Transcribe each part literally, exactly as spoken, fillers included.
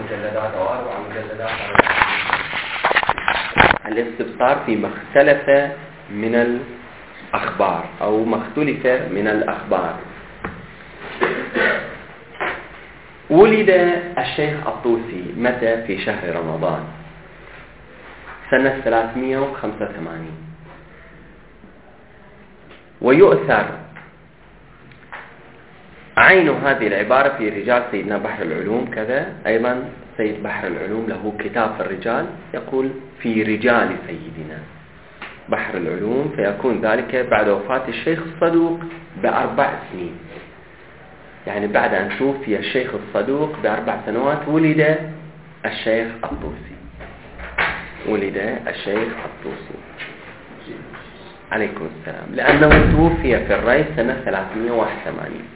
مجلدات أو أربع مجلدات. الاستبصار في ما اختلف من الأخبار أو ما اختلف من الأخبار. ولد الشيخ الطوسي متى؟ في شهر رمضان سنة ثلاثمائة وخمسة وثمانين. ويؤثر عين هذه العبارة في رجال سيدنا بحر العلوم كذا. أيضا سيد بحر العلوم له كتاب في الرجال يقول في رجال سيدنا بحر العلوم، فيكون ذلك بعد وفاة الشيخ الصدوق بأربع سنين. يعني بعد أن توفي الشيخ الصدوق بأربع سنوات ولد الشيخ الطوسي. ولد الشيخ الطوسي عليكم السلام، لأنه توفي في الري سنة ثلاثمائة وواحد وثمانين.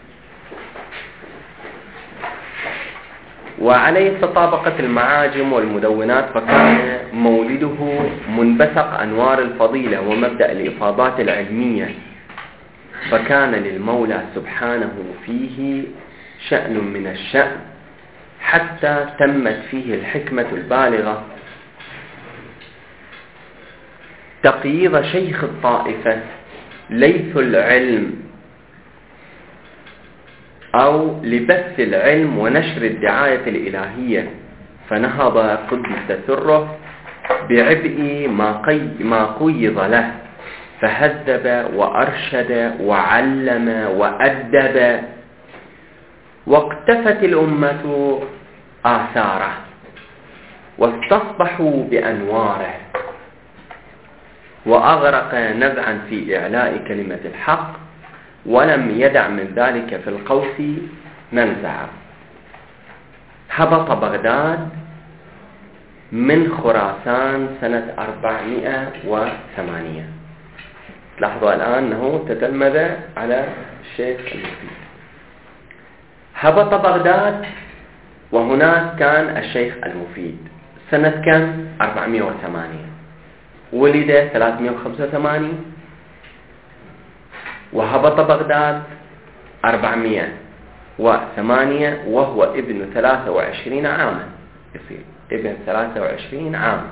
وعليه تطابقت المعاجم والمدونات، فكان مولده منبثق أنوار الفضيلة ومبدأ الإفاضات العلمية، فكان للمولى سبحانه فيه شأن من الشأن، حتى تمت فيه الحكمة البالغة تقييض شيخ الطائفة ليث العلم أو لبث العلم ونشر الدعاية الإلهية، فنهض قدس سره بعبء ما, قي ما قيض له، فهذب وأرشد وعلم وأدب، واقتفت الأمة آثاره واستصبحوا بأنواره، وأغرق نزعا في إعلاء كلمة الحق، ولم يدع من ذلك في القوس منزعا. هبط بغداد من خراسان سنة أربعمائة وثمانية. لاحظوا الآن أنه تتلمذ على الشيخ المفيد. هبط بغداد وهناك كان الشيخ المفيد سنة كم؟ أربعمائة وثمانية. ولد ثلاثمائة وخمسة وثمانين وهبط بغداد أربعمائة وثمانية، وهو ابن ثلاثة وعشرين عاما، يصير ابن ثلاثة وعشرين عاما.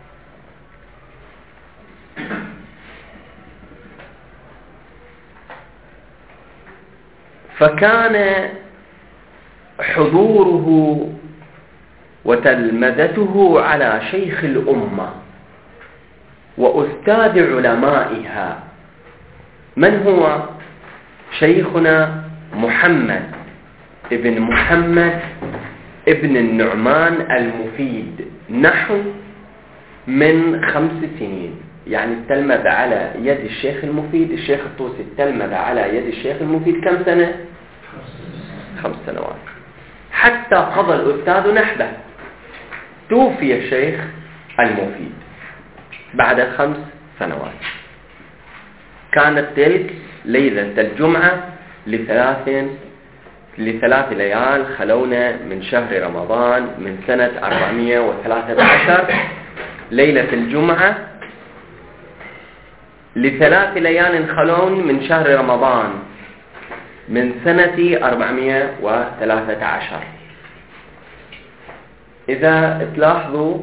فكان حضوره وتلمذته على شيخ الأمة وأستاذ علمائها. من هو شيخنا؟ محمد ابن محمد ابن النعمان المفيد، نحو من خمس سنين. يعني تلمذ على يد الشيخ المفيد، الشيخ الطوسي تلمذ على يد الشيخ المفيد كم سنة؟ خمس سنوات، حتى قضى الأستاذ نحبه. توفي الشيخ المفيد بعد خمس سنوات. كانت تلك ليلة الجمعة لثلاث لثلاث ليال خلونا من شهر رمضان من سنة أربعمائة وثلاثة عشر. ليلة الجمعة لثلاث ليال خلون من شهر رمضان من سنة أربعمائة وثلاثة عشر. إذا تلاحظوا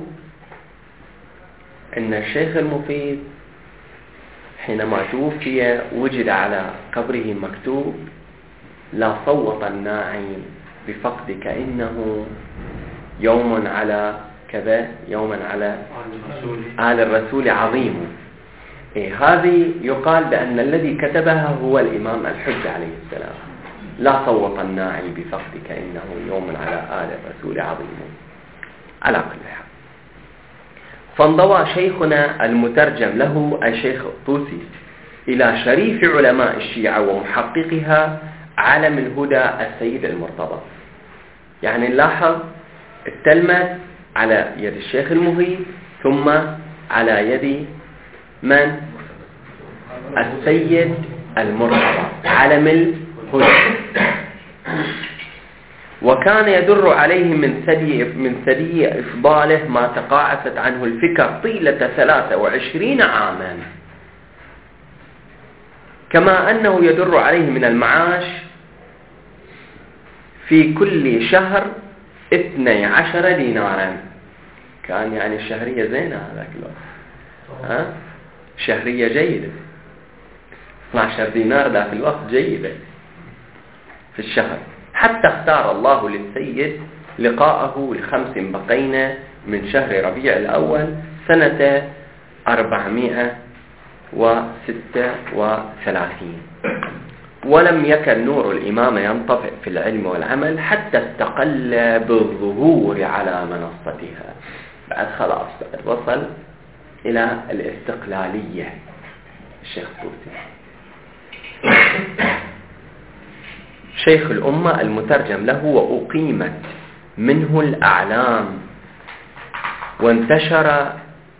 أن الشيخ المفيد حينما توفي وجد على قبره مكتوب: لا صوت الناعي بفقدك إنه يوم على كذا، يوم على آل الرسول عظيم. إيه هذه يقال بأن الذي كتبها هو الإمام الحجة عليه السلام. لا صوت الناعي بفقدك إنه يوم على آل الرسول عظيم. على كل حال، فانضوى شيخنا المترجم له الشيخ الطوسي إلى شريف علماء الشيعة ومحققها علم الهدى السيد المرتضى. يعني نلاحظ التلمذ على يد الشيخ المفيد ثم على يد من؟ السيد المرتضى علم الهدى. وكان يدر عليه من ثدي من ثدي إفضاله ما تقاعست عنه الفكر طيلة ثلاثة وعشرين عاما، كما أنه يدر عليه من المعاش في كل شهر اثني عشر دينارا. كان يعني الشهرية زينة هذاك الوقت، ها شهرية جيدة، اثني عشر دينار ذاك الوقت جيدة في الشهر. حتى اختار الله للسيد لقاءه لخمس بقين من شهر ربيع الأول سنة أربعمائة وستة وثلاثين. ولم يكن نور الإمامة ينطفئ في العلم والعمل حتى استقل بالظهور على منصتها. بعد خلاص بعد وصل إلى الاستقلالية الشيخ الطوسي. شيخ الأمة المترجم له وأقيمت منه الأعلام، وانتشر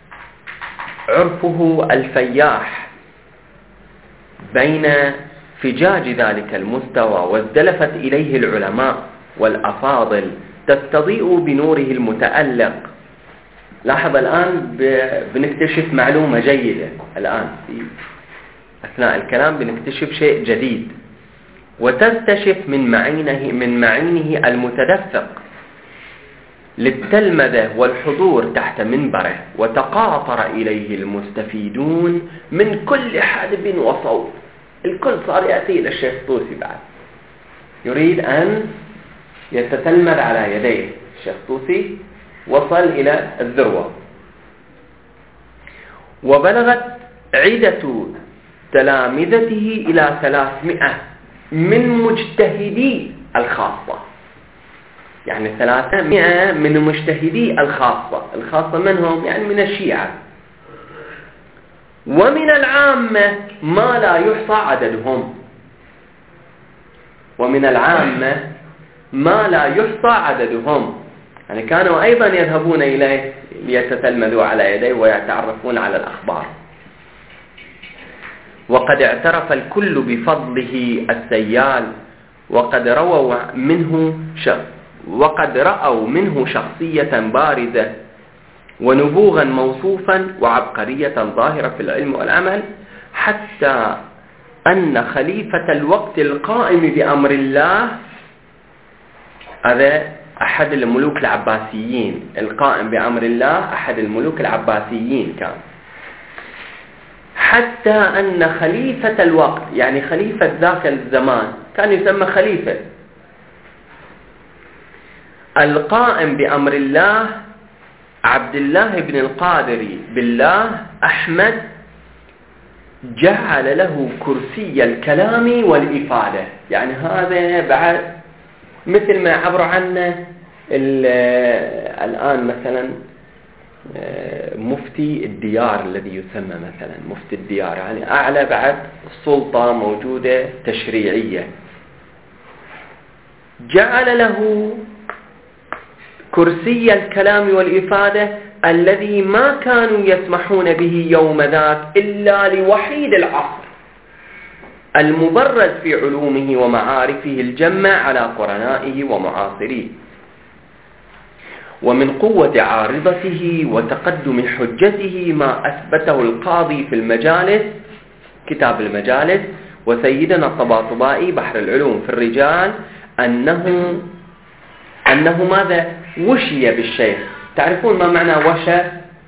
عرفه الفياح بين فجاج ذلك المستوى، وازدلفت إليه العلماء والأفاضل تستضيء بنوره المتألق. لاحظ الآن بنكتشف معلومة جيدة، الآن في أثناء الكلام بنكتشف شيء جديد، وتستشف من معينه من معينه المتدفق للتلمذة والحضور تحت منبره، وتقاطر إليه المستفيدون من كل حدب وصوب. الكل صار يأتي إلى الشيخ الطوسي بعد يريد أن يتتلمذ على يديه. الشيخ الطوسي وصل إلى الذروة، وبلغت عدة تلامذته إلى ثلاثمائة من مجتهدي الخاصة. يعني ثلاثمائة من مجتهدي الخاصة. الخاصة منهم يعني من الشيعة، ومن العامة ما لا يحصى عددهم. ومن العامة ما لا يحصى عددهم، يعني كانوا أيضا يذهبون إليه ليتتلمذوا على يديه ويتعرفون على الأخبار. وقد اعترف الكل بفضله السيال، وقد رووا منه شخص وقد رأوا منه شخصية بارزة ونبوغا موصوفا وعبقرية ظاهرة في العلم والعمل، حتى أن خليفة الوقت القائم بأمر الله، هذا أحد الملوك العباسيين، القائم بأمر الله أحد الملوك العباسيين كان، حتى أن خليفة الوقت يعني خليفة ذاك الزمان كان يسمى خليفة القائم بأمر الله عبد الله بن القادر بالله أحمد، جعل له كرسي الكلام والإفادة. يعني هذا بعد مثل ما عبروا عنه الآن مثلا مفتي الديار الذي يسمى مثلا مفتي الديار، يعني أعلى بعد السلطة موجودة تشريعية. جعل له كرسي الكلام والإفادة الذي ما كانوا يسمحون به يوم ذاك إلا لوحيد العصر المبرز في علومه ومعارفه الجمة على قرنائه ومعاصريه. ومن قوة عارضته وتقدم حجته ما أثبته القاضي في المجالس، كتاب المجالس، وسيدنا الطباطبائي بحر العلوم في الرجال، أنه أنه ماذا وشي بالشيخ. تعرفون ما معنى وشى؟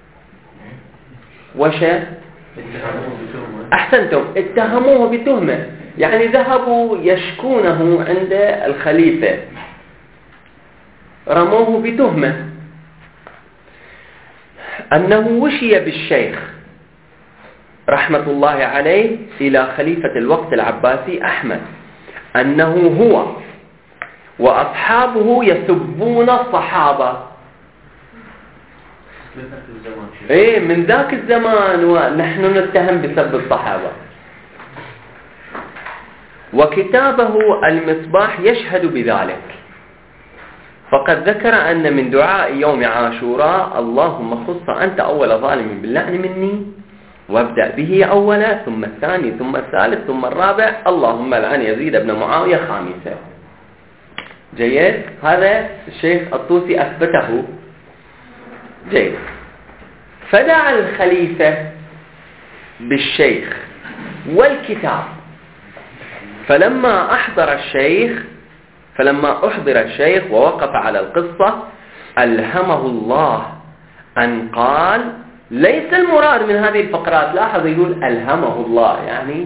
وشى أحسنتم، اتهموه بتهمة، يعني ذهبوا يشكونه عند الخليفة، رموه بتهمة أنه وشي بالشيخ رحمة الله عليه إلى خليفة الوقت العباسي أحمد، أنه هو وأصحابه يسبون الصحابة. إيه من ذاك الزمان ونحن نتهم بسب الصحابة. وكتابه المصباح يشهد بذلك، فقد ذكر أن من دعاء يوم عاشوراء اللهم خص أنت أول ظالم باللعن مني، وابدأ به أولا ثم الثاني ثم الثالث ثم الرابع، اللهم لعن يزيد بن معاوية خامسة. جيد، هذا الشيخ الطوسي أثبته. جيد، فدعا الخليفة بالشيخ والكتاب، فلما أحضر الشيخ فلما أحضر الشيخ ووقف على القصة ألهمه الله أن قال ليس المراد من هذه الفقرات. لاحظ يقول ألهمه الله، يعني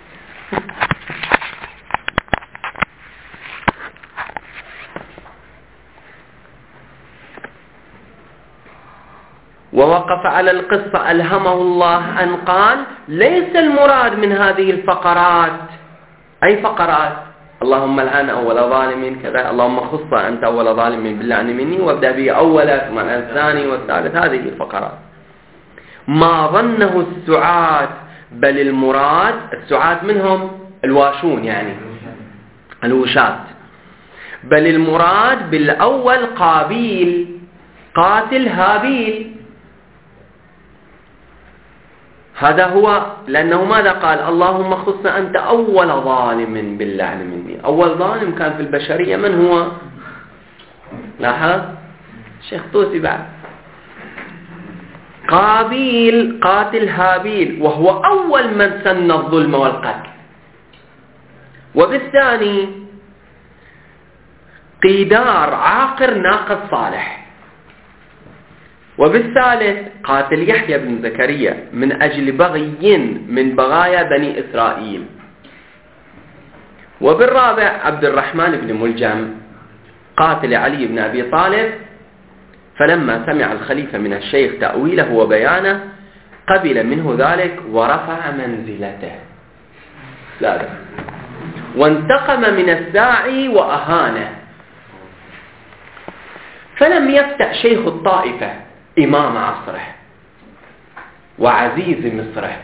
ووقف على القصة ألهمه الله أن قال ليس المراد من هذه الفقرات. أي فقرات؟ اللهم الآن أول ظالم كذا، اللهم خص أنت أول ظالم باللعن مني وابدأ به أولا ثم الثاني والثالث، هذه الفقرات. ما ظنه السعاة، بل المراد السعاة منهم الواشون يعني الوشاة، بل المراد بالأول قابيل قاتل هابيل. هذا هو، لأنه ماذا قال؟ اللهم خص أنت أول ظالم باللعن مني. أول ظالم كان في البشرية من هو؟ لاحظ الشيخ طوسي بعد قابيل قاتل هابيل، وهو أول من سن الظلم والقتل. وبالثاني قيدار عاقر ناقض صالح. وبالثالث قاتل يحيى بن زكريا من أجل بغي من بغايا بني إسرائيل. وبالرابع عبد الرحمن بن ملجم قاتل علي بن أبي طالب، فلما سمع الخليفة من الشيخ تأويله وبيانه قبل منه ذلك ورفع منزلته. لا لا. وانتقم من الساعي وأهانه. فلم يفتح شيخ الطائفة إمام عصره وعزيز مصره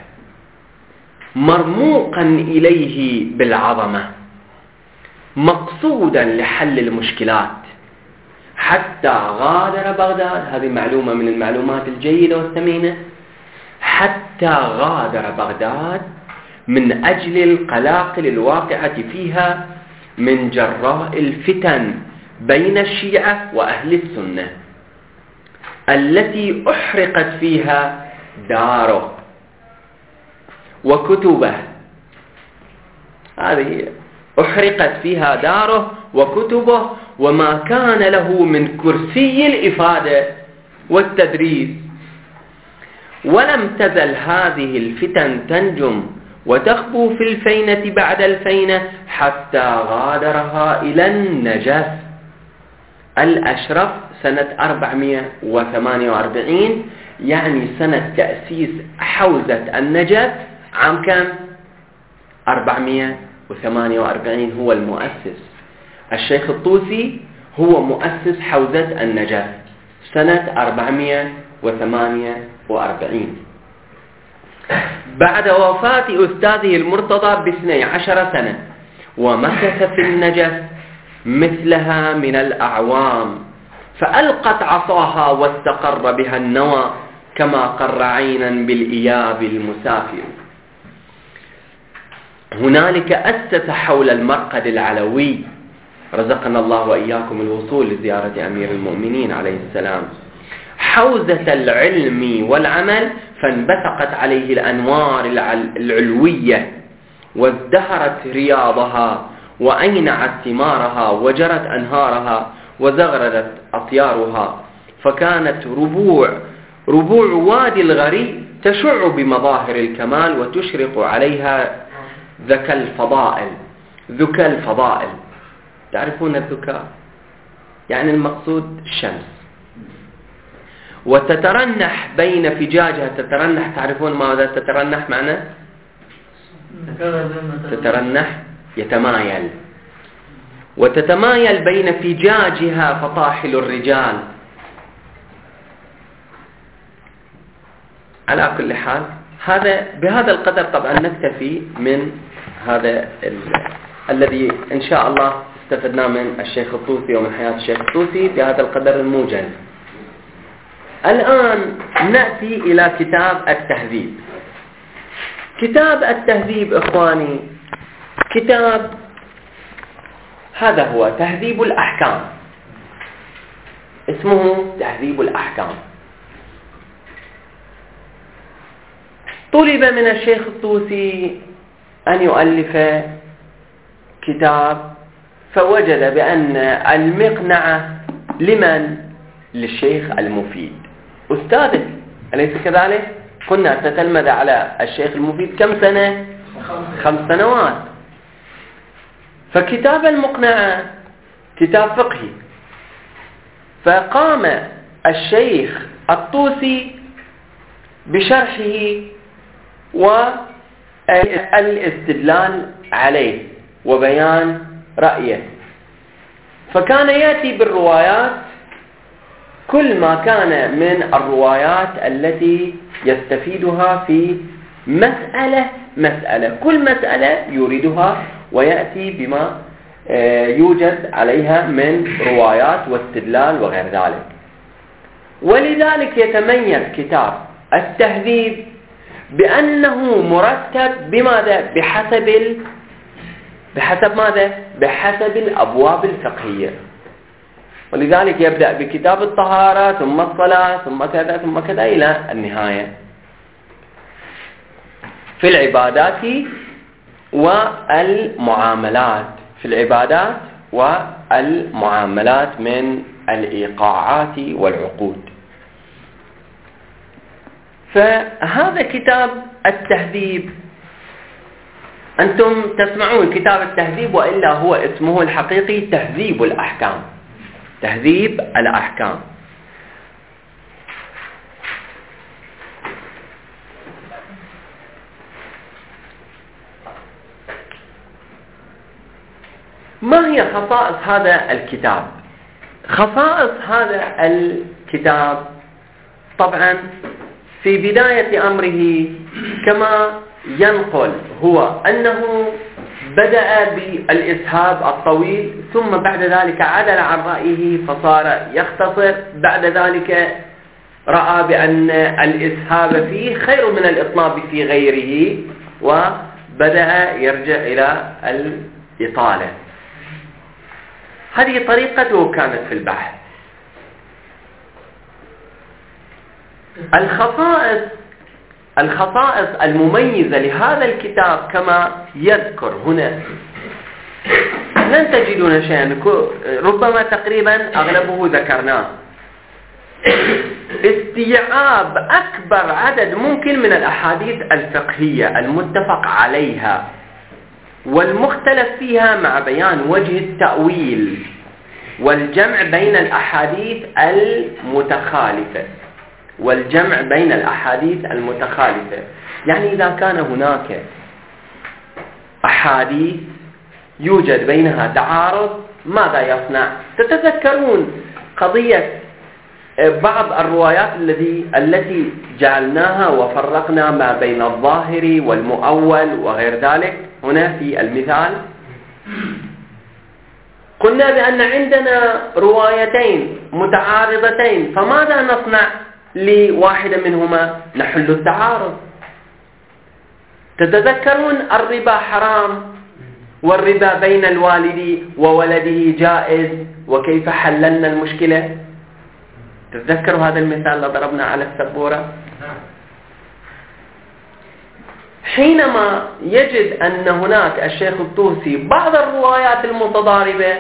مرموقا إليه بالعظمة مقصودا لحل المشكلات حتى غادر بغداد. هذه معلومة من المعلومات الجيدة والثمينة. حتى غادر بغداد من أجل القلاقل الواقعة فيها من جراء الفتن بين الشيعة وأهل السنة التي أحرقت فيها داره وكتبه. هذه أحرقت فيها داره وكتبه وما كان له من كرسي الإفادة والتدريس. ولم تزل هذه الفتن تنجم وتخبو في الفينة بعد الفينة حتى غادرها إلى النجف الأشرف سنة أربعمائة وثمانية وأربعين، يعني سنة تأسيس حوزة النجف عام كم؟ أربعمائة وثمانية وأربعين. هو المؤسس. الشيخ الطوسي هو مؤسس حوزة النجف سنة أربعمائة وثمانية وأربعين بعد وفاة أستاذه المرتضى باثني عشر سنة، ومكث في النجف مثلها من الأعوام، فألقت عصاها واستقر بها النوى كما قر عينا بالإياب المسافر. هنالك أسس حول المرقد العلوي، رزقنا الله وإياكم الوصول لزيارة أمير المؤمنين عليه السلام، حوزة العلم والعمل، فانبثقت عليه الأنوار العلوية وازدهرت رياضها وأينعت ثمارها وجرت أنهارها وزغردت أطيارها، فكانت ربوع ربوع وادي الغري تشع بمظاهر الكمال وتشرق عليها ذكى الفضائل. ذكى الفضائل، تعرفون الذكاء يعني المقصود الشمس. وتترنح بين فجاجها، تترنح تعرفون ماذا تترنح معناه؟ تترنح يتمايل. وتتمايل بين فجاجها فطاحل الرجال. على كل حال هذا بهذا القدر طبعا نكتفي من هذا الذي إن شاء الله استفدنا من الشيخ الطوسي ومن حياة الشيخ الطوسي بهذا القدر الموجز. الآن نأتي إلى كتاب التهذيب. كتاب التهذيب إخواني كتاب، هذا هو تهذيب الأحكام، اسمه تهذيب الأحكام. طلب من الشيخ الطوسي أن يؤلف كتاب فوجد بأن المقنعة لمن؟ للشيخ المفيد أستاذه، أليس كذلك؟ كنا نتتلمذ على الشيخ المفيد كم سنة؟ خمس سنوات. فكتاب المقنعة كتاب فقهي، فقام الشيخ الطوسي بشرحه والاستدلال عليه وبيان رأيه. فكان يأتي بالروايات، كل ما كان من الروايات التي يستفيدها في مسألة مسألة، كل مسألة يريدها ويأتي بما يوجد عليها من روايات واستدلال وغير ذلك. ولذلك يتميز كتاب التهذيب بأنه مرتب بماذا؟ بحسب ال... بحسب ماذا؟ بحسب الأبواب الفقهية. ولذلك يبدأ بكتاب الطهارة ثم الصلاة ثم كذا ثم كذا إلى النهاية في العبادات والمعاملات، في العبادات والمعاملات من الإيقاعات والعقود. فهذا كتاب التهذيب، أنتم تسمعون كتاب التهذيب، وإلا هو اسمه الحقيقي تهذيب الأحكام، تهذيب الأحكام. ما هي خصائص هذا الكتاب؟ خصائص هذا الكتاب طبعا في بداية أمره كما ينقل هو أنه بدأ بالإسهاب الطويل، ثم بعد ذلك عدل عن رأيه فصار يختصر، بعد ذلك رأى بأن الإسهاب فيه خير من الإطناب في غيره، وبدأ يرجع إلى الإطالة. هذه طريقته كانت في البحث. الخصائص الخصائص المميزة لهذا الكتاب كما يذكر هنا لن تجدون شيئا، ربما تقريبا أغلبه ذكرناه. استيعاب أكبر عدد ممكن من الأحاديث الفقهية المتفق عليها والمختلف فيها، مع بيان وجه التأويل والجمع بين الأحاديث المتخالفة والجمع بين الأحاديث المتخالفة. يعني إذا كان هناك أحاديث يوجد بينها تعارض ماذا يصنع؟ تتذكرون قضية بعض الروايات الذي التي جعلناها وفرقنا ما بين الظاهر والمؤول وغير ذلك. هنا في المثال قلنا بأن عندنا روايتين متعارضتين، فماذا نصنع لواحدة منهما؟ نحل التعارض. تتذكرون الربا حرام والربا بين الوالد وولده جائز، وكيف حللنا المشكلة؟ تتذكروا هذا المثال اللي ضربنا على السبورة؟ حينما يجد أن هناك الشيخ الطوسي بعض الروايات المتضاربة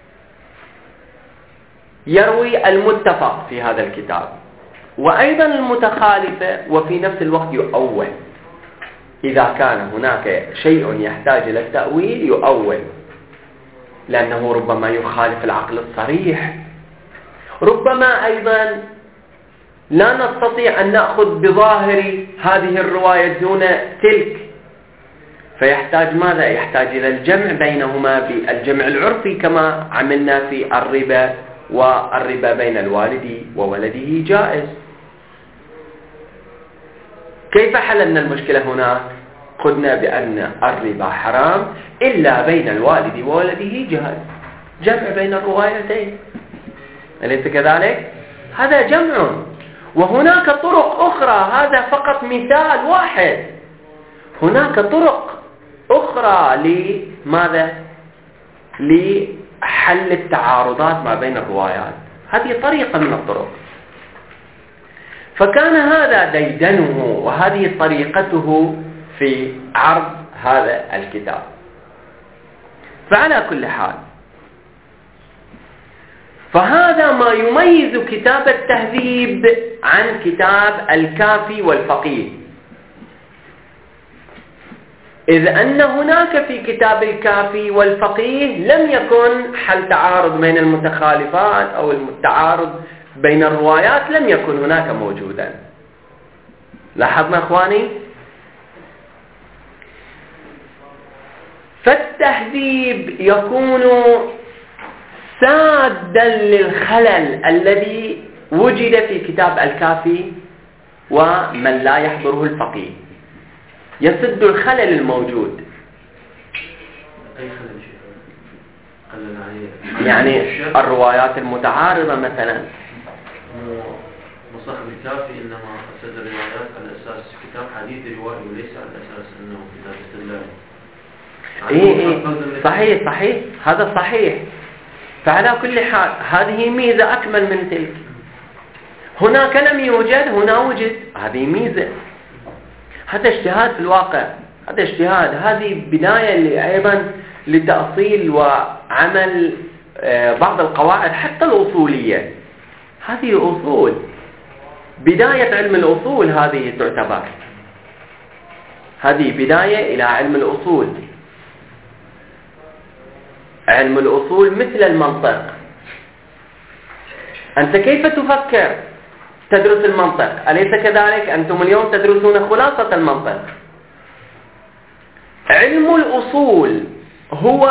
يروي المتفق في هذا الكتاب وأيضا المتخالفة، وفي نفس الوقت يؤول. إذا كان هناك شيء يحتاج إلى التأويل يؤول، لأنه ربما يخالف العقل الصريح، ربما أيضا لا نستطيع أن نأخذ بظاهر هذه الرواية دون تلك، فيحتاج ماذا؟ يحتاج إلى الجمع بينهما بالجمع العرفي كما عملنا في الربا، والربا بين الوالد وولده جائز. كيف حللنا المشكلة هنا؟ قلنا بأن الربا حرام إلا بين الوالد وولده جائز، جمع بين الروايتين، أليس كذلك؟ هذا جمع. وهناك طرق أخرى، هذا فقط مثال واحد، هناك طرق أخرى لماذا؟ لحل التعارضات ما بين الروايات. هذه طريقة من الطرق. فكان هذا ديدنه وهذه طريقته في عرض هذا الكتاب. فعلى كل حال فهذا ما يميز كتاب التهذيب عن كتاب الكافي والفقيه، إذ أن هناك في كتاب الكافي والفقيه لم يكن حل تعارض بين المتخالفات أو التعارض بين الروايات، لم يكن هناك موجودا. لاحظنا أخواني؟ فالتهذيب يكون سادا للخلل الذي وجد في كتاب الكافي ومن لا يحضره الفقيه، يسد الخلل الموجود. أي خلل شيء؟ يعني الروايات المتعارضة مثلا. مصاحب الكافي إنما أسد الروايات على أساس كتاب حديث روائي وليس على أساس أنه كتاب استدلال. إيه إيه صحيح صحيح، هذا صحيح. فعلى كل حال هذه ميزة أكمل من تلك. هناك لم يوجد، هنا وجد، هذه ميزة. هذا اجتهاد في الواقع، هذا اجتهاد، هذه بداية أيضا لتأصيل وعمل بعض القواعد حتى الأصولية. هذه أصول، بداية علم الأصول هذه تعتبر، هذه بداية إلى علم الأصول. علم الأصول مثل المنطق. أنت كيف تفكر؟ تدرس المنطق، أليس كذلك؟ أنتم اليوم تدرسون خلاصة المنطق. علم الأصول هو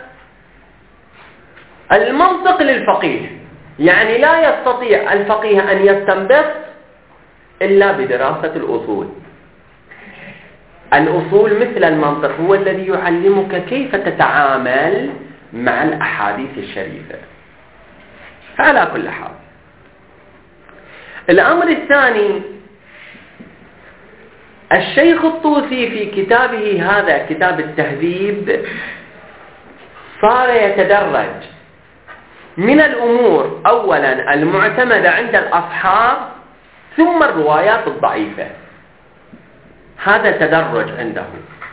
المنطق للفقيه، يعني لا يستطيع الفقيه أن يستنبط إلا بدراسة الأصول. الأصول مثل المنطق، هو الذي يعلمك كيف تتعامل مع الأحاديث الشريفة. فعلى كل حال، الأمر الثاني، الشيخ الطوسي في كتابه هذا كتاب التهذيب صار يتدرج من الأمور أولا المعتمدة عند الأصحاب ثم الروايات الضعيفة. هذا تدرج عنده،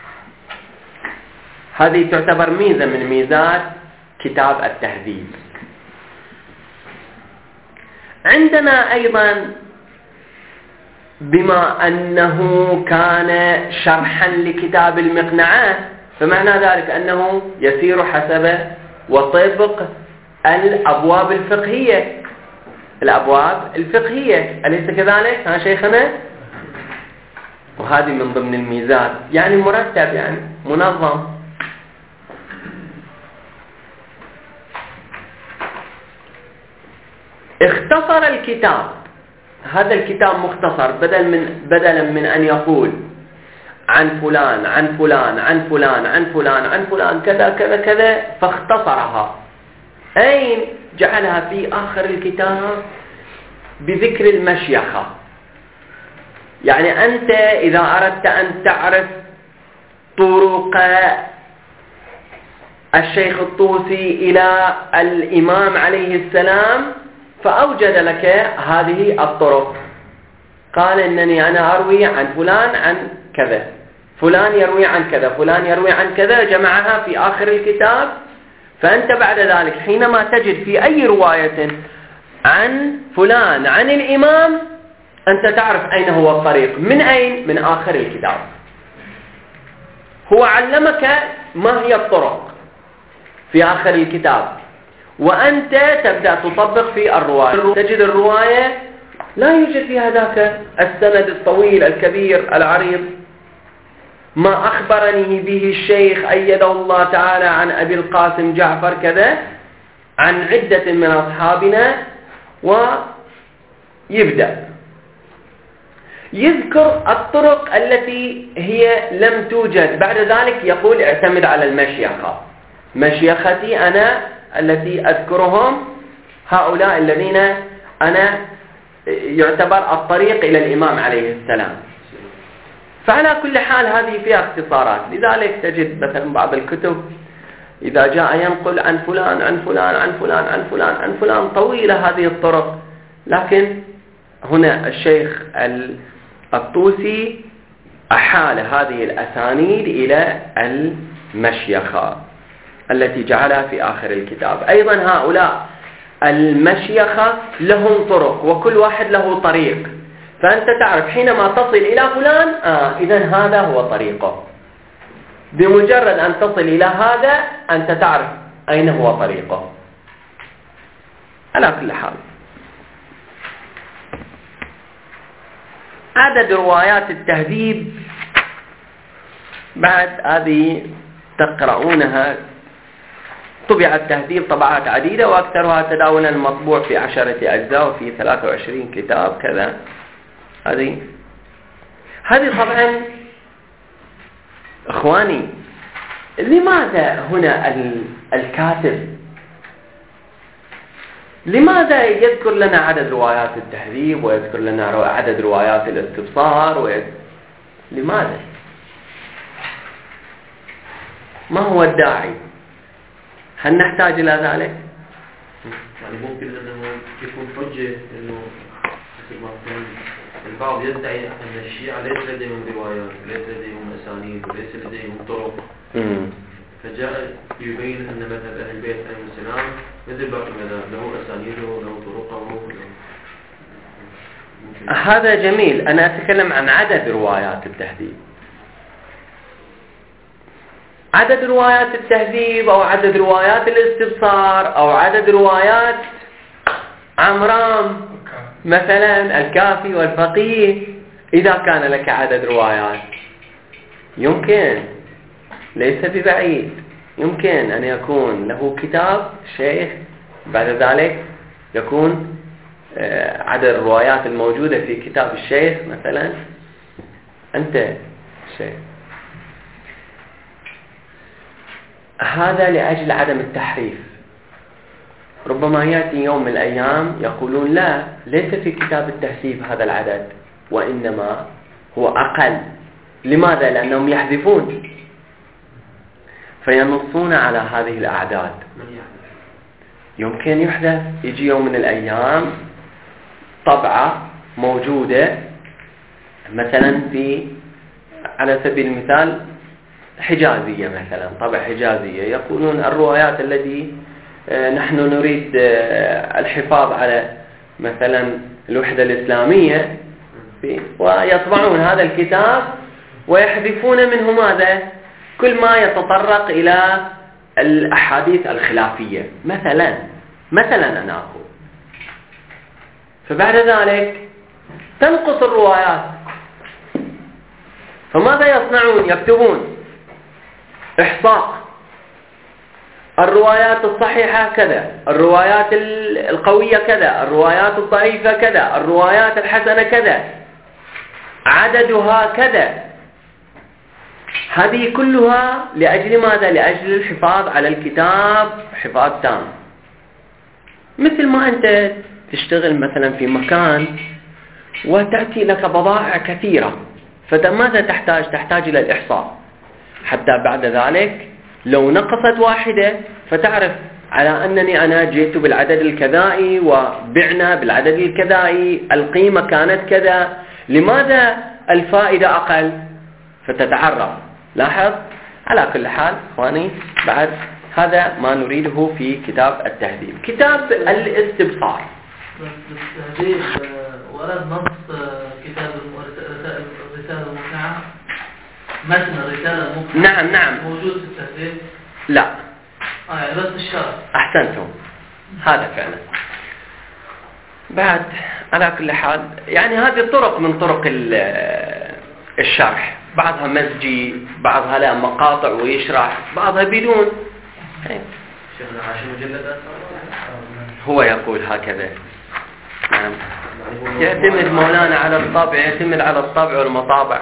هذه تعتبر ميزة من ميزات كتاب التهذيب. عندنا أيضا بما أنه كان شرحا لكتاب المقنعات، فمعنى ذلك أنه يسير حسب وطبق الأبواب الفقهية، الأبواب الفقهية، أليس كذلك ها شيخنا؟ وهذه من ضمن الميزات، يعني مرتب، يعني منظم. اختصر الكتاب، هذا الكتاب مختصر، بدل من بدلا من أن يقول عن فلان عن فلان عن فلان عن فلان عن فلان كذا كذا كذا، فاختصرها. أين جعلها؟ في آخر الكتاب بذكر المشيخة. يعني أنت إذا أردت أن تعرف طرق الشيخ الطوسي إلى الإمام عليه السلام، فأوجد لك هذه الطرق. قال إنني أنا أروي عن فلان عن كذا، فلان يروي عن كذا، فلان يروي عن كذا، جمعها في آخر الكتاب. فأنت بعد ذلك حينما تجد في أي رواية عن فلان عن الإمام، أنت تعرف أين هو الطريق، من أين؟ من آخر الكتاب. هو علمك ما هي الطرق في آخر الكتاب، وأنت تبدأ تطبق في الرواية. تجد الرواية لا يوجد فيها ذاك السند الطويل الكبير العريض، ما أخبرني به الشيخ أيده الله تعالى عن أبي القاسم جعفر كذا عن عدة من أصحابنا، ويبدأ يذكر الطرق التي هي لم توجد. بعد ذلك يقول اعتمد على المشيخة، مشيختي أنا التي أذكرهم، هؤلاء الذين أنا يعتبر الطريق إلى الإمام عليه السلام. فعلى كل حال هذه فيها اختصارات. لذلك تجد مثلا بعض الكتب إذا جاء ينقل عن فلان عن فلان عن فلان عن فلان عن فلان، طويلة هذه الطرق، لكن هنا الشيخ الطوسي أحال هذه الأسانيد إلى المشيخة التي جعلها في آخر الكتاب. أيضا هؤلاء المشيخة لهم طرق وكل واحد له طريق، فأنت تعرف حينما تصل إلى فلان آه إذن هذا هو طريقه. بمجرد أن تصل إلى هذا أنت تعرف أين هو طريقه. على كل حال عدد روايات التهذيب بعد هذه تقرؤونها. طبع التهذيب طبعات عديدة وأكثرها تداولا مطبوع في عشرة أجزاء وفي ثلاثة وعشرين كتاب كذا. هذه هذه طبعا إخواني، لماذا هنا الكاتب لماذا يذكر لنا عدد روايات التهذيب ويذكر لنا عدد روايات الاستبصار ويذكر... لماذا؟ ما هو الداعي؟ هل نحتاج إلى ذلك؟ يعني ممكن أنه يكون حجة أنه البعض يدعي أن الشيعة ليس لديهم روايات، ليس لديهم أسانيد، وليس لديهم طرق. مم. فجاء يبين أن مذهب أهل البيت عليهم السلام مثل باقي المذاهب له أسانيده له طرقه. هذا جميل. أنا أتكلم عن عدد روايات التهذيب. عدد روايات التهذيب أو عدد روايات الاستبصار أو عدد روايات عمران مثلا الكافي والفقيه. إذا كان لك عدد روايات يمكن، ليس ببعيد، يمكن أن يكون له كتاب شيخ، بعد ذلك يكون عدد الروايات الموجودة في كتاب الشيخ مثلا أنت شيخ. هذا لأجل عدم التحريف. ربما يأتي يوم من الأيام يقولون لا، ليس في كتاب التهذيب هذا العدد وإنما هو أقل. لماذا؟ لأنهم يحذفون فينصون على هذه الأعداد. يمكن يحدث يجي يوم من الأيام طبعة موجودة مثلا في على سبيل المثال حجازية مثلا، طبع حجازية، يقولون الروايات التي نحن نريد الحفاظ على مثلا الوحدة الإسلامية، ويطبعون هذا الكتاب ويحذفون منه ماذا؟ كل ما يتطرق إلى الأحاديث الخلافية مثلا مثلا أنا أقول. فبعد ذلك تنقص الروايات. فماذا يصنعون؟ يكتبون إحصاء الروايات الصحيحة كذا، الروايات القوية كذا، الروايات الضعيفة كذا، الروايات الحسنة كذا، عددها كذا. هذه كلها لأجل ماذا؟ لأجل الحفاظ على الكتاب حفاظ تام. مثل ما أنت تشتغل مثلا في مكان وتأتي لك بضائع كثيرة، فماذا تحتاج؟ تحتاج إلى الإحصاء حتى بعد ذلك لو نقصت واحدة فتعرف على أنني أنا جئت بالعدد الكذائي وبعنا بالعدد الكذائي، القيمة كانت كذا، لماذا الفائدة أقل؟ فتتعرف. لاحظ. على كل حال إخواني، بعد هذا ما نريده في كتاب التهذيب. كتاب الاستبصار التهذيب ورد نص كتاب الرسالة المقنعة، متن الرسالة المقنعة. نعم نعم موجود في التهذيب؟ لا. آه يعني بس الشرح. أحسنتم، هذا فعلا. بعد على كل حال يعني هذه طرق من طرق الشرح، بعضها مزجي، بعضها لا مقاطع ويشرح، بعضها بدون. هو يقول هكذا. نعم. يعتمد مولانا على الطبع، يعتمد على الطبع والمطابع.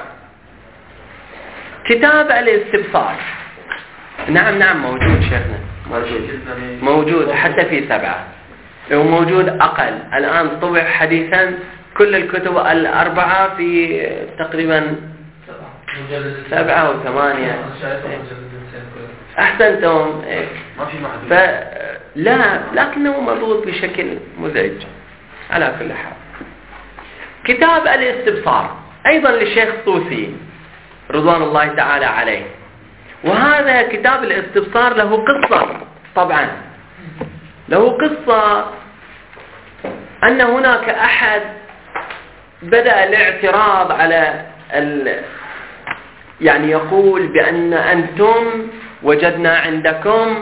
كتاب الاستبصار نعم نعم موجود شيخنا، موجود موجود حتى في سبعة، وموجود أقل الآن طبع حديثا كل الكتب الأربعة في تقريبا سبعة وثمانية. أحسنتم. ما في محدود. لا لكنه مضبوط بشكل مزعج. على كل حال كتاب الاستبصار أيضا للشيخ طوسي رضوان الله تعالى عليه، وهذا كتاب الاستبصار له قصة طبعا، له قصة أن هناك أحد بدأ الاعتراض على ال... يعني يقول بأن أنتم وجدنا عندكم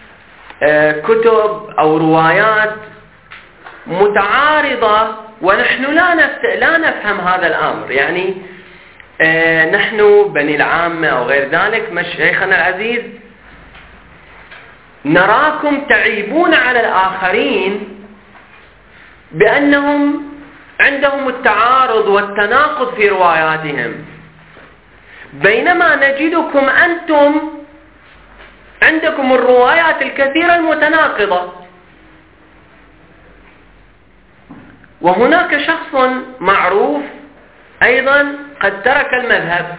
كتب أو روايات متعارضة ونحن لا نفت... لا نفهم هذا الأمر. يعني نحن بني العامة أو غير ذلك مشايخنا العزيز نراكم تعيبون على الآخرين بأنهم عندهم التعارض والتناقض في رواياتهم، بينما نجدكم أنتم عندكم الروايات الكثيرة المتناقضة. وهناك شخص معروف أيضا قد ترك المذهب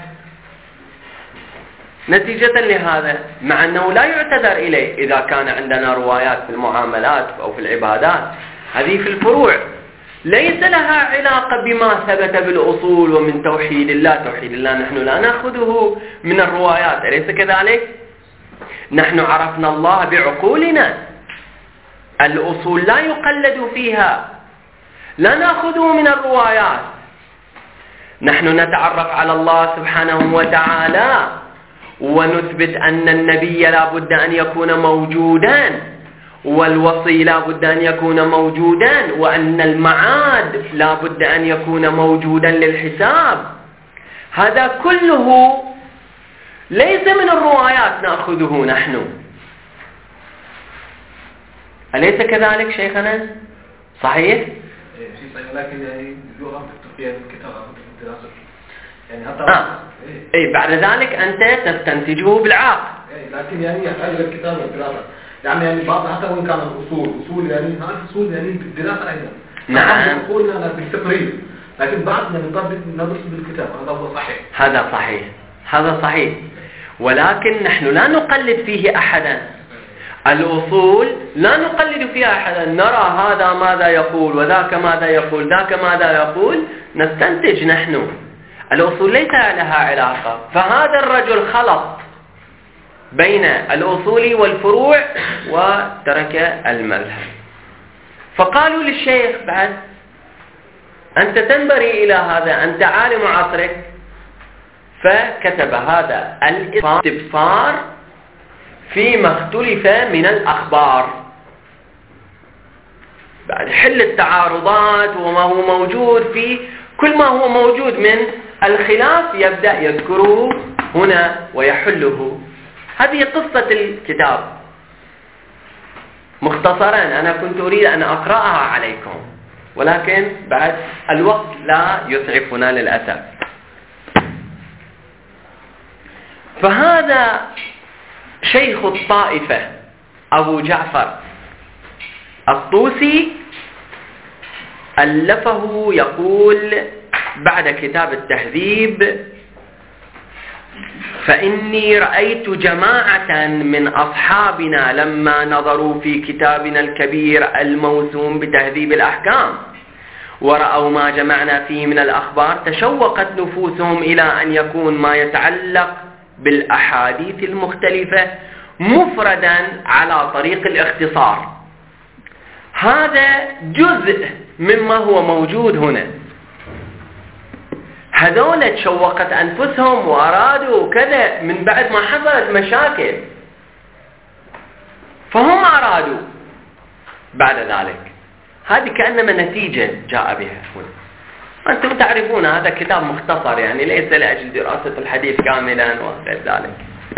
نتيجة لهذا، مع أنه لا يعتذر إليه إذا كان عندنا روايات في المعاملات أو في العبادات. هذه في الفروع ليس لها علاقة بما ثبت بالأصول ومن توحيد الله. توحيد الله نحن لا نأخذه من الروايات، أليس كذلك؟ نحن عرفنا الله بعقولنا، الأصول لا يقلد فيها، لا نأخذه من الروايات. نحن نتعرف على الله سبحانه وتعالى ونثبت أن النبي لا بد أن يكون موجودا، والوصي لا بد أن يكون موجودا، وأن المعاد لا بد أن يكون موجودا للحساب. هذا كله ليس من الروايات نأخذه نحن، أليس كذلك شيخنا؟ صحيح؟ لكن يعني اللغة بالتقية الكتاب الدراسة يعني حتى آه. إيه بعد ذلك أنت تستنتجه بالعقل. إيه لكن يعني يحتاج الكتاب والدراسة، يعني يعني بعض حتى وإن كان الأصول أصول يعني هذه أصول يعني بالدراسة أيضا. نعم. أصولنا بالتقريب، لكن بعدنا نطبق ندرس بالكتاب، هذا هو صحيح. هذا صحيح، هذا صحيح، ولكن نحن لا نقلد فيه أحدا. الأصول لا نقلد فيها أحدا، نرى هذا ماذا يقول وذاك ماذا يقول ذاك ماذا يقول، نستنتج نحن. الأصول ليس لها علاقة. فهذا الرجل خلط بين الأصول والفروع وترك المذهب. فقالوا للشيخ بعد أنت تنبري إلى هذا، أنت عالم عصرك. فكتب هذا الاستبصار فيما اختلف من الأخبار، بعد حل التعارضات وما هو موجود في كل ما هو موجود من الخلاف يبدأ يذكره هنا ويحله. هذه قصة الكتاب مختصرا، أنا كنت أريد أن أقرأها عليكم ولكن بعد الوقت لا يسعفنا للأسف. فهذا شيخ الطائفة أبو جعفر الطوسي ألفه، يقول بعد كتاب التهذيب: فإني رأيت جماعة من أصحابنا لما نظروا في كتابنا الكبير الموسوم بتهذيب الأحكام ورأوا ما جمعنا فيه من الأخبار تشوقت نفوسهم إلى أن يكون ما يتعلق بالأحاديث المختلفة مفردا على طريق الاختصار. هذا جزء مما هو موجود هنا. هذول تشوقت أنفسهم وأرادوا كذا من بعد ما حصلت مشاكل، فهم أرادوا بعد ذلك. هذه كأنما نتيجة جاء بها هنا. أنتم تعرفون هذا كتاب مختصر، يعني ليس لأجل دراسة الحديث كاملا وغير ذلك.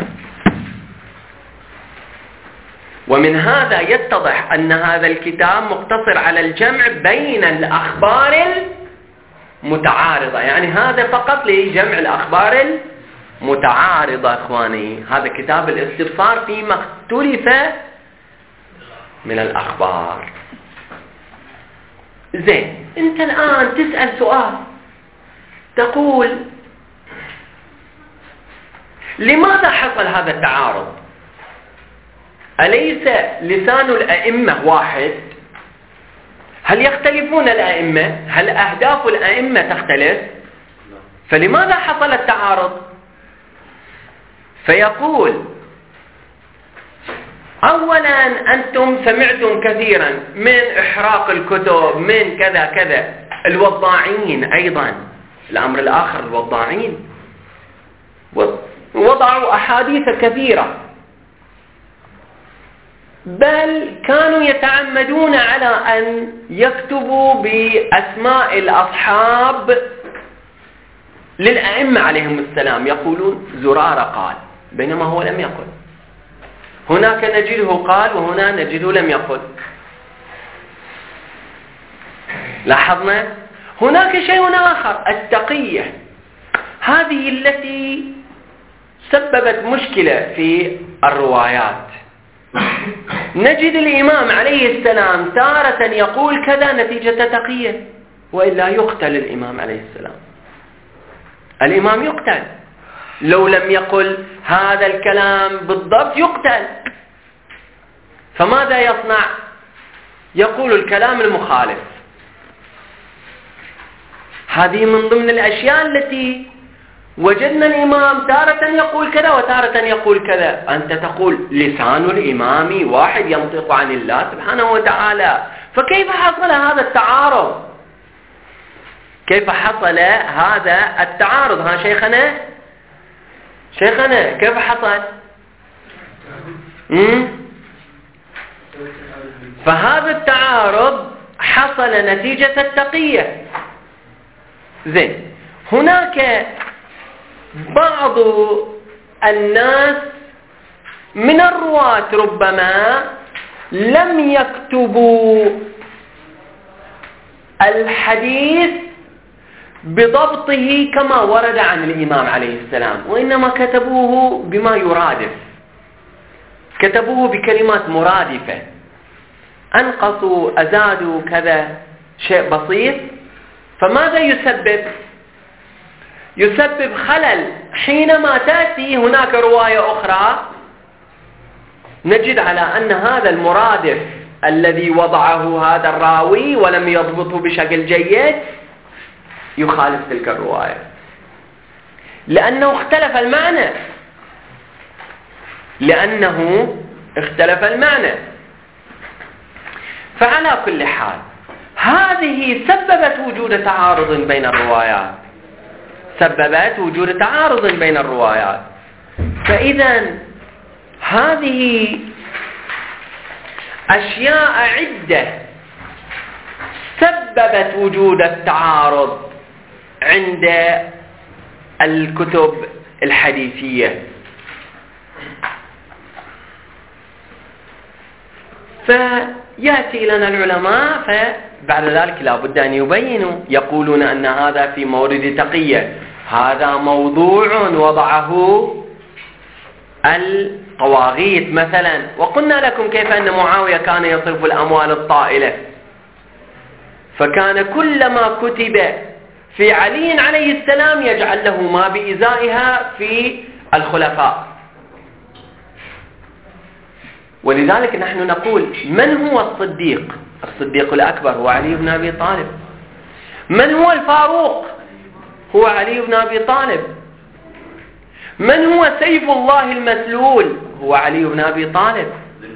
ومن هذا يتضح أن هذا الكتاب مقتصر على الجمع بين الأخبار المتعارضة، يعني هذا فقط لجمع الأخبار المتعارضة. أخواني هذا كتاب الاستبصار فيما اختلف من الأخبار. زين، أنت الآن تسأل سؤال تقول لماذا حصل هذا التعارض؟ أليس لسان الأئمة واحد؟ هل يختلفون الأئمة؟ هل أهداف الأئمة تختلف؟ فلماذا حصل التعارض؟ فيقول أولا أنتم سمعتم كثيرا من إحراق الكتب، من كذا كذا. الوضاعين أيضا، الأمر الآخر الوضاعين وضعوا أحاديث كثيرة، بل كانوا يتعمدون على أن يكتبوا بأسماء الأصحاب للأئمة عليهم السلام، يقولون زرارة قال، بينما هو لم يقل. هناك نجده قال وهنا نجده لم يقل. لاحظنا؟ هناك شيء آخر، التقية، هذه التي سببت مشكلة في الروايات. نجد الإمام عليه السلام تارة يقول كذا نتيجة تقية، وإلا يقتل الإمام عليه السلام. الإمام يقتل لو لم يقل هذا الكلام بالضبط، يقتل. فماذا يصنع؟ يقول الكلام المخالف. هذه من ضمن الأشياء التي وجدنا الإمام تارة يقول كذا وتارة يقول كذا. أنت تقول لسان الإمام واحد ينطق عن الله سبحانه وتعالى، فكيف حصل هذا التعارض؟ كيف حصل هذا التعارض؟ ها شيخنا شيخنا كيف حصل؟ مم؟ فهذا التعارض حصل نتيجة التقية. زين، هناك بعض الناس من الرواة ربما لم يكتبوا الحديث بضبطه كما ورد عن الإمام عليه السلام، وإنما كتبوه بما يرادف، كتبوه بكلمات مرادفة، أنقصوا أزادوا كذا شيء بسيط. فماذا يسبب؟ يسبب خلل. حينما تأتي هناك رواية أخرى نجد على أن هذا المرادف الذي وضعه هذا الراوي ولم يضبطه بشكل جيد يخالف تلك الرواية، لأنه اختلف المعنى لأنه اختلف المعنى. فعلى كل حال هذه سببت وجود تعارض بين الروايات، سببت وجود تعارض بين الروايات. فإذا هذه أشياء عدة سببت وجود التعارض عند الكتب الحديثية. فيأتي لنا العلماء فبعد ذلك لا بد أن يبينوا، يقولون أن هذا في مورد تقية، هذا موضوع وضعه الطواغيت مثلا. وقلنا لكم كيف أن معاوية كان يصرف الأموال الطائلة، فكان كلما كتب في علي عليه السلام يجعل له ما بإزائها في الخلفاء. ولذلك نحن نقول من هو الصديق؟ الصديق الأكبر هو علي بن أبي طالب. من هو الفاروق؟ هو علي بن أبي طالب. من هو سيف الله المسلول؟ هو علي بن أبي طالب.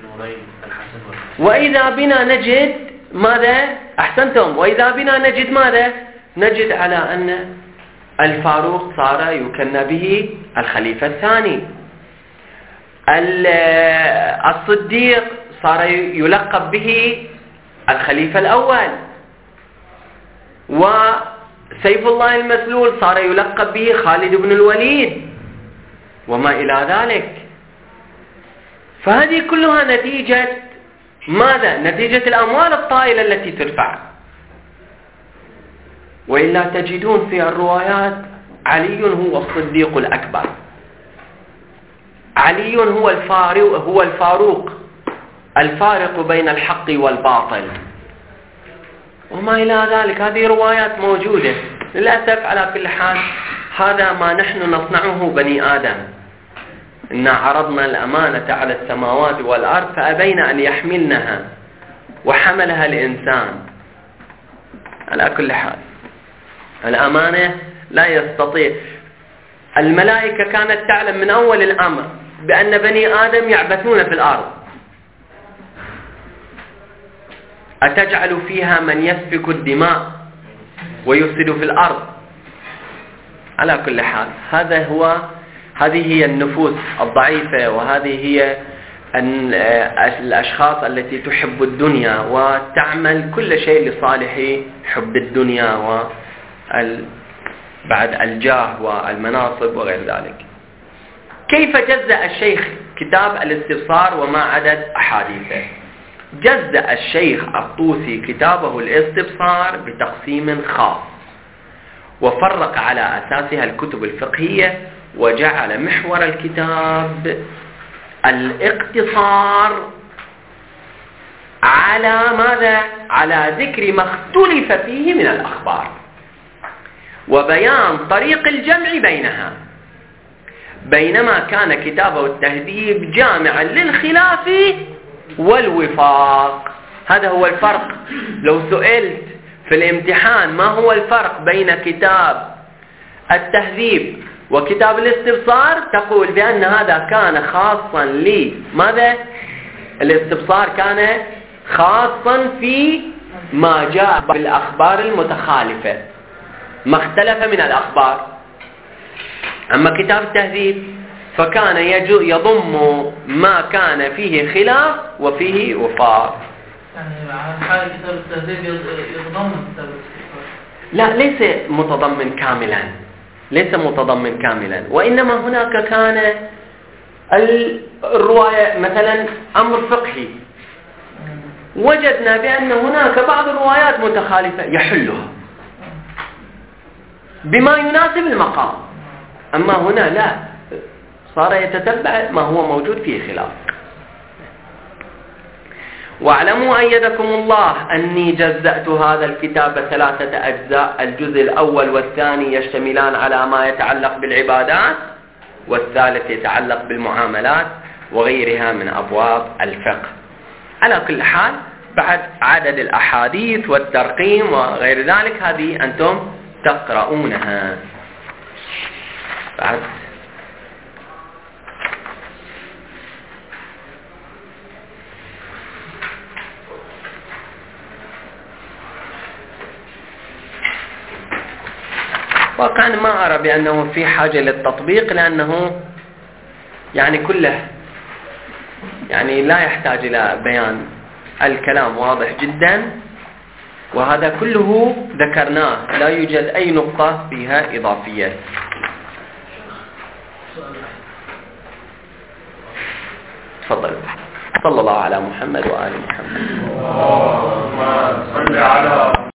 وإذا بنا نجد ماذا؟ أحسنتم. وإذا بنا نجد ماذا؟ نجد على أن الفاروق صار يكنى به الخليفة الثاني، الصديق صار يلقب به الخليفة الأول، وسيف الله المسلول صار يلقب به خالد بن الوليد وما إلى ذلك. فهذه كلها نتيجة ماذا؟ نتيجة الأموال الطائلة التي تدفع. وإلا تجدون في الروايات علي هو الصديق الأكبر، علي هو الفاروق، هو الفاروق الفارق بين الحق والباطل وما إلى ذلك. هذه روايات موجودة للأسف. على كل حال هذا ما نحن نصنعه بني آدم، إنا عرضنا الأمانة على السماوات والأرض فأبين أن يحملنها وحملها الإنسان. على كل حال الأمانة لا يستطيع. الملائكة كانت تعلم من أول الأمر بأن بني آدم يعبثون في الأرض، أتجعل فيها من يسفك الدماء ويفسد في الأرض. على كل حال هذا هو هذه هي النفوس الضعيفة، وهذه هي الأشخاص التي تحب الدنيا وتعمل كل شيء لصالح حب الدنيا وبعد الجاه والمناصب وغير ذلك. كيف جزأ الشيخ كتاب الاستبصار وما عدد أحاديثه؟ جزأ الشيخ الطوسي كتابه الاستبصار بتقسيم خاص، وفرق على أساسها الكتب الفقهية، وجعل محور الكتاب الاقتصار على ماذا؟ على ذكر ما اختلف فيه من الأخبار وبيان طريق الجمع بينها، بينما كان كتابه التهذيب جامعا للخلاف والوفاق. هذا هو الفرق. لو سئلت في الامتحان ما هو الفرق بين كتاب التهذيب وكتاب الاستبصار، تقول بأن هذا كان خاصا لي ماذا؟ الاستبصار كان خاصا في ما جاء بالأخبار المتخالفة، ما اختلف من الأخبار. أما كتاب التهذيب فكان يضم ما كان فيه خلاف وفيه وفاق. يعني على حال كتاب التهذيب يتضمن كتاب الاستبصار؟ لا، ليس متضمن كاملا، ليس متضمن كاملا، وإنما هناك كان الرواية مثلا أمر فقهي، وجدنا بأن هناك بعض الروايات متخالفة يحلها بما يناسب المقام. أما هنا لا، صار يتتبع ما هو موجود فيه خلاف. واعلموا أيدكم الله أني جزأت هذا الكتاب ثلاثة أجزاء، الجزء الأول والثاني يشتملان على ما يتعلق بالعبادات، والثالث يتعلق بالمعاملات وغيرها من أبواب الفقه. على كل حال بعد عدد الأحاديث والترقيم وغير ذلك هذه أنتم تقرؤونها بعد. وكان ما أرى بأنه في حاجة للتطبيق، لأنه يعني كله يعني لا يحتاج إلى بيان، الكلام واضح جدا، وهذا كله ذكرناه، لا يوجد أي نقطة فيها إضافية. تفضل. صلى الله على محمد وآل محمد. اللهم صل على